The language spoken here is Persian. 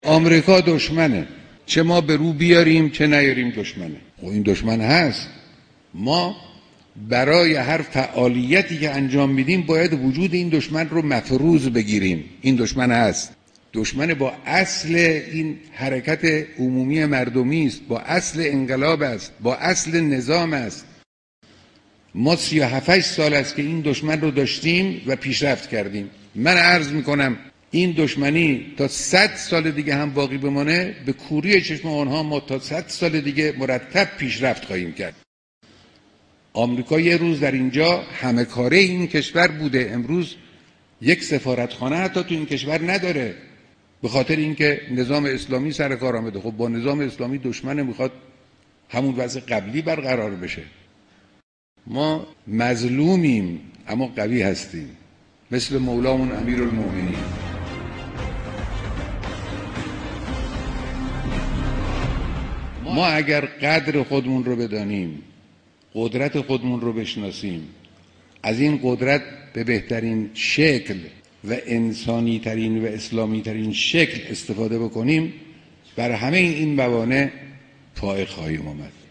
آمریکا دشمنه، چه ما به رو بیاریم چه نیاریم دشمنه. و این دشمن هست. ما برای هر فعالیتی که انجام میدیم باید وجود این دشمن رو مفروض بگیریم. این دشمن هست، دشمن با اصل این حرکت عمومی مردمی است، با اصل انقلاب است، با اصل نظام است. ما 37 سال است که این دشمن رو داشتیم و پیشرفت کردیم. من عرض میکنم این دشمنی تا 100 سال دیگه هم باقی بمانه، به کوری چشم آنها ما تا 100 سال دیگه مرتب پیشرفت خواهیم کرد. آمریکا یه روز در اینجا همه کاره این کشور بوده، امروز یک سفارتخانه حتی تو این کشور نداره، به خاطر اینکه نظام اسلامی سر کار آمده. خب با نظام اسلامی دشمن، میخواد همون وضع قبلی برقرار بشه. ما مظلومیم اما قوی هستیم، مثل مولامون امیرالمومنین. ما اگر قدر خودمون رو بدانیم، قدرت خودمون رو بشناسیم، از این قدرت به بهترین شکل و انسانی ترین و اسلامی ترین شکل استفاده بکنیم، بر همه این موانع فائق خواهیم آمد.